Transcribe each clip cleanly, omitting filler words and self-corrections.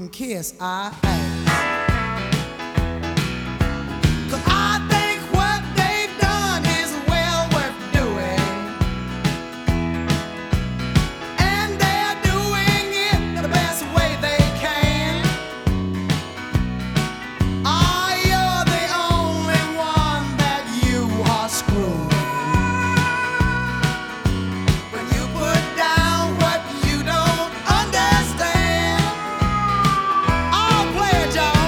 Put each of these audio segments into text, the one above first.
can kiss our ass. 'Cause I think what they've done is well worth doing, and they're doing it the best way they can. You're the only one that you are screwing. When you put down what you don't understand, I'll play it, y'all.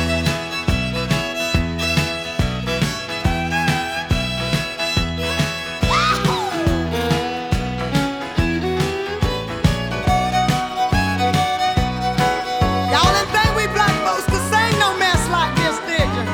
Y'all didn't think we black folks could sing no mess like this, did you?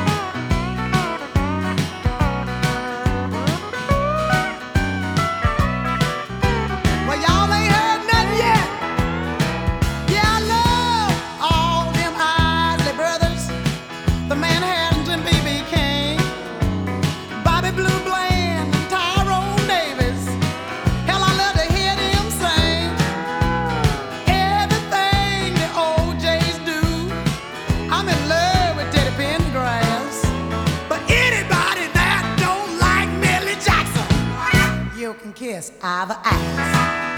Well, y'all ain't heard nothing yet. Yeah, I love all them Isley Brothers, the Manhattans and B.B. King, Bobby Blue Bland and Tyrone Davis. Hell, I love to hear them sing everything the OJs do. I'm in love with Teddy Pendergrass, but anybody that don't like Millie Jackson, you can kiss either ass.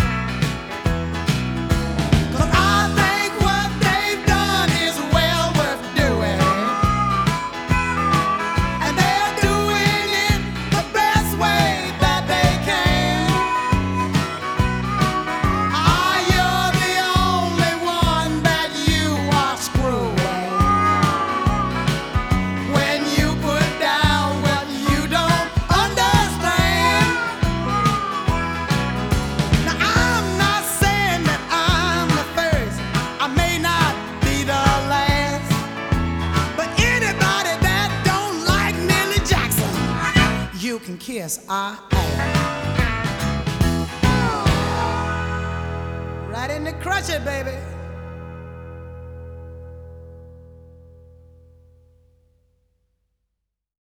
'Cause I think what they've done is well worth doing, and they're doing it the best way that they can. You're the only one that you are screwing. When you put down what you don't understand. Now I'm not saying that I'm the first, I may not be the last, but anybody that don't like Millie Jackson, you can kiss our ass. Right in the crutch it, baby.